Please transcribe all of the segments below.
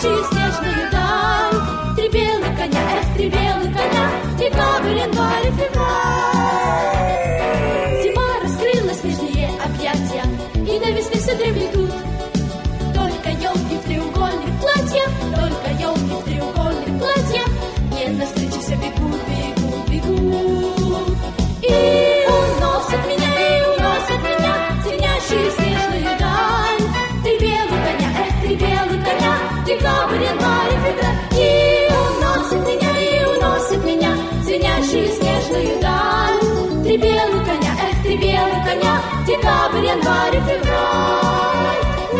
звенящую снежную даль. Три белых коня, эх, три белых коня, декабрь, январь и февраль. Зима раскрыла снежные объятия, и до весны все дремлют. Только елки в треугольных платьях, только елки в треугольных платьях, мне навстречу все бегут, бегут, бегут. И уносят меня, звенящую снежную даль. Три белых коня, эх, три белых коня, декабрь, январь и февраль. И уносят меня, звенящую снежную даль. Три белых коня, эх, три белых коня, декабрь, январь и февраль.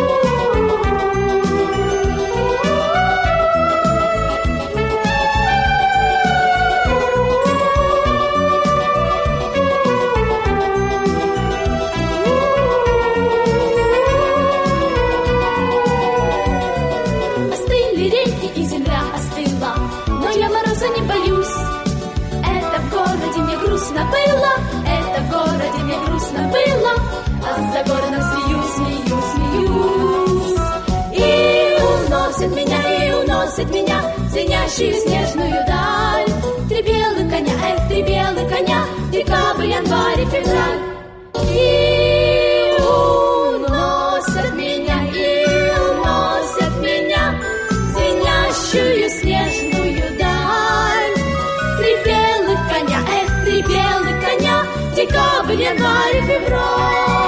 Остыли реки и земля остыла, но я мороза не боюсь. Это в городе мне грустно было, это в городе мне грустно было, а за городом смеюсь. И уносят меня, звенящую снежную даль. Три белых коня, эх, три белых коня, декабрь, январь и февраль. И уносят меня, звенящую снежную даль. Три белых коня, эх, три белых коня, декабрь, январь и февраль.